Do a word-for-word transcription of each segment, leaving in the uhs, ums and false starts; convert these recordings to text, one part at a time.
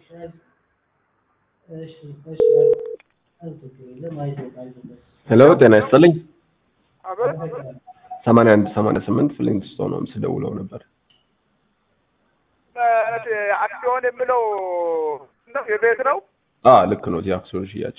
ሄሎ ጤና ይስጥልኝ አቤት ሰማንያ አንድ ሰማንያ ስምንት ፍሊንትስቶን ነው ስደውለው ነበር አክሲዮን የምለው ነው የቤት ነው አ ልክ ነው የአክሲዮን ሽያጭ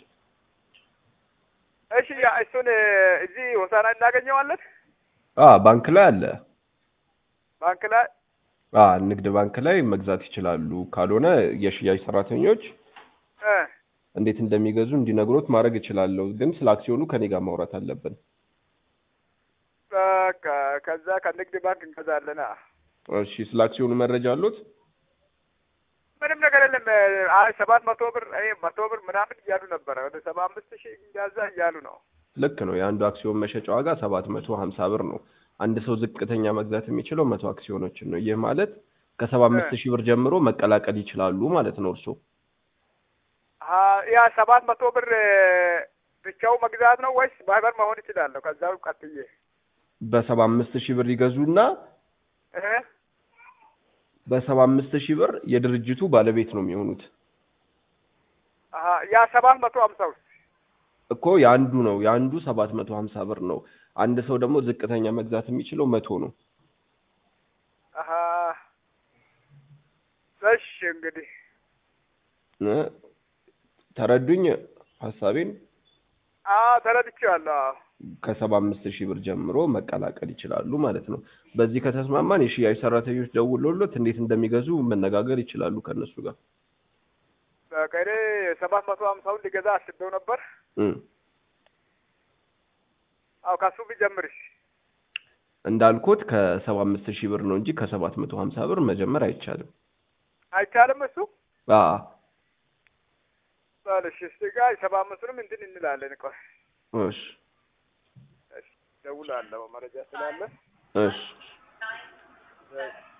እሺ እሱን እዚህ ሆሳና እናገኘዋለን አ ባንክ ላይ አለ ባንክ ላይ አ ንግድ ባንክ ላይ መግዛት ይችላሉ ካልሆነ የሽያጭ ሰራተኞች እ እንዴት እንደሚገዙ እንዲነግሩት ማድረግ ይችላል ግን ስለ አክሲዮኑ ከኔ ጋር ማውራት አለብን በቃ ከዛ ከንግድ ባንክ እንገዛለና እሺ ስለ አክሲዮኑ መረጃ አሉት ምንም ነገር የለም አይ ሰባት መቶ ብር አይ መቶ ብር ምናምን እያሉ ነበር ወደ ሰባ አምስት ሺህ እንዲያዛ እያሉ ነው ልክ ነው የአንዱ አክሲዮን መሸጫ ዋጋ ሰባት መቶ ሀምሳ ብር ነው አንድ ሰው ዝቅተኛ መግዛት የሚችለው መቶ አክሲዮኖችን ነው ይሄ ማለት ከሰባ አምስት ሺህ ብር ጀምሮ መቀላቀል ይችላሉ ማለት ነው እርሶ አ ያ ሰባት መቶ ብር ብቻው መግዛት ነው ወይስ ማህበር መሆን ይችላል ከዛው ቀጥዬ በሰባ አምስት ሺህ ብር ይገዙና እህ በሰባ አምስት ሺህ ብር የድርጅቱ ባለቤት ነው የሚሆኑት አሃ ያ ሰባት መቶ ሀምሳ እኮ ያንዱ ነው ያንዱ ሰባት መቶ ሀምሳ ብር ነው አንድ ሰው ደግሞ ዝቅተኛ መግዛት የሚችለው መቶ ነው አሃ እሺ እንግዲህ ተረዱኝ ሐሳቤን አ ተረድቻለሁ ከሰባ አምስት ሺህ ብር ጀምሮ መቀላቀል ይችላሉ ማለት ነው በዚህ ከተስማማን የሽያጭ ሰራተኞች ደውለውለት እንዴት እንደሚገዙ መነጋገር ይችላሉ ከነሱ ጋር በቀሬ ሰባት መቶ ሀምሳውን ሊገዛ አስበው ነበር እ አው ካሱ ቢጀምርሽ እንዳልኩት ከሰባ አምስት ሺህ ብር ነው እንጂ ከሰባት መቶ ሀምሳ ብር መጀመር አይቻልም አይቻልም እሱ አ ባለሽ እስጋይ ሰባ አምስት ብርም እንትን እንላለን እኮ እሺ እሺ ደውላለሁ መረጃ ስላለ እሺ